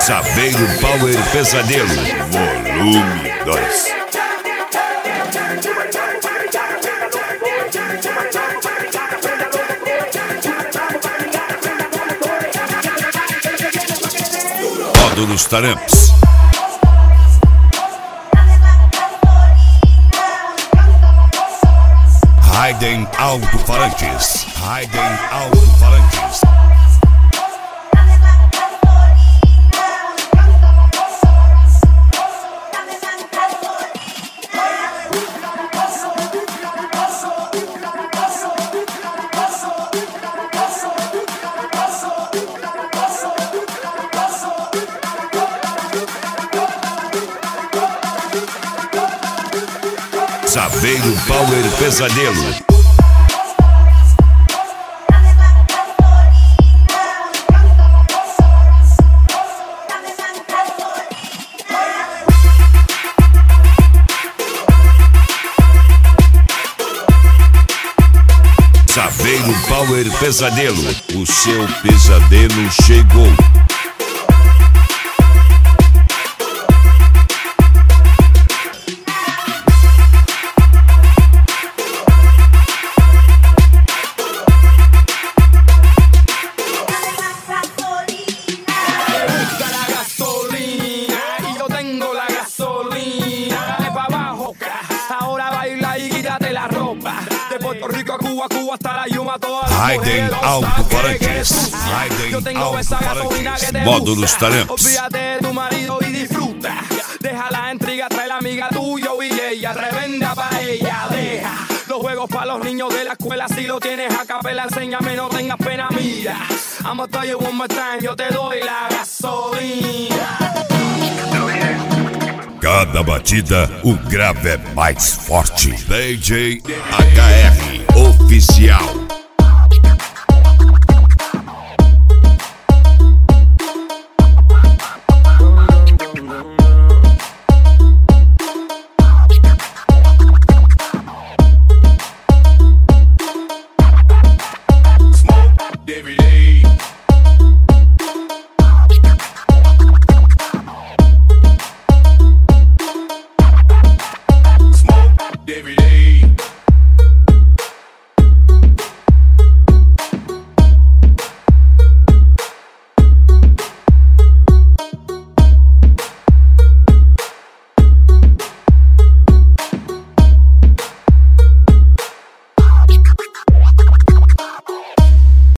Saveiro Power Pesadelo, volume 2. Módulos Taramps. Raiden Alto-Falantes. Raiden Alto-Falantes. Saveiro Power Pesadelo. Saveiro Power Pesadelo. O seu pesadelo chegou. Raiden Alto-Falantes. Raiden Alto-Falantes. Módulos Taramps. Olvídate de tu marido y disfruta. Deja la intriga, trae la amiga tuya y ella. Tremenda pa' ella, deja los juegos para los niños de la escuela. Si lo tienes a capela, enséñame, no tengas pena, mira. I'ma tell you one more time, yo te doy la gasolina. Cada batida, o grave é mais forte. DJ HR Oficial.